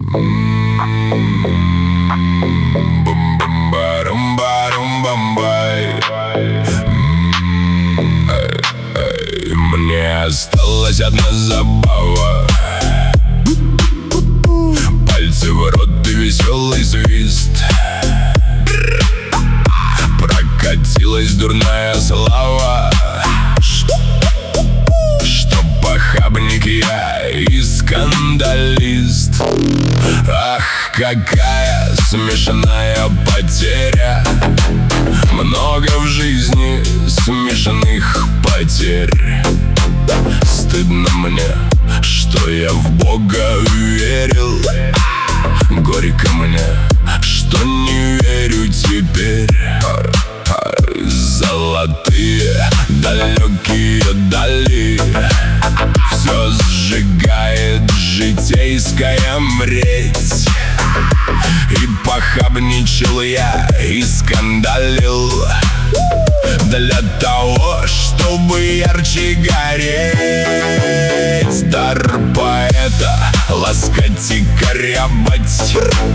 Мне осталась одна забава: пальцы в рот и веселый свист. Прокатилась дурная слава, что похабник я и скандалист. Ах, какая смешная потеря! Много в жизни смешанных потерь. Стыдно мне, что я в Бога верил. Горько мне, что не верю теперь. Золотые далекие дали все сжигает житейская мреть. И похабничал я, и скандалил для того, чтобы ярче гореть. Дар поэта — ласкать и корябать,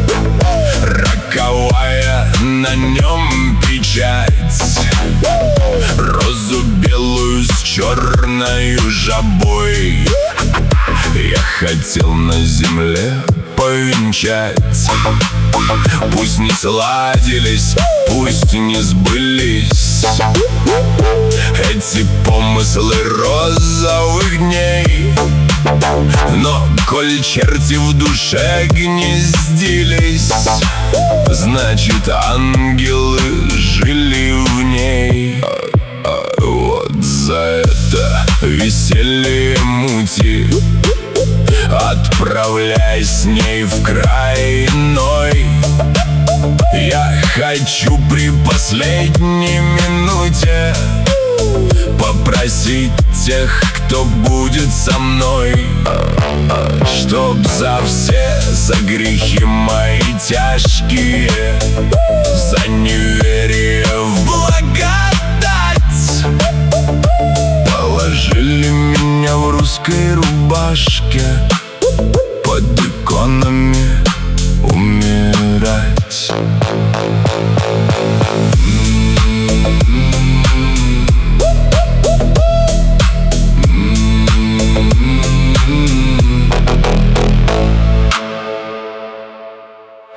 роковая на нем печать. Розу белую с черною жабой я хотел на земле повенчать. Пусть не сладились, пусть не сбылись эти помыслы розовых дней, но коль черти в душе гнездились, значит, ангелы жили в ней. Вот за это веселье мути отправляй с ней в край иной. Я хочу при последней минуте попросить тех, кто будет со мной, чтоб за все, за грехи мои тяжкие, за неверие в благодать, положили меня в русской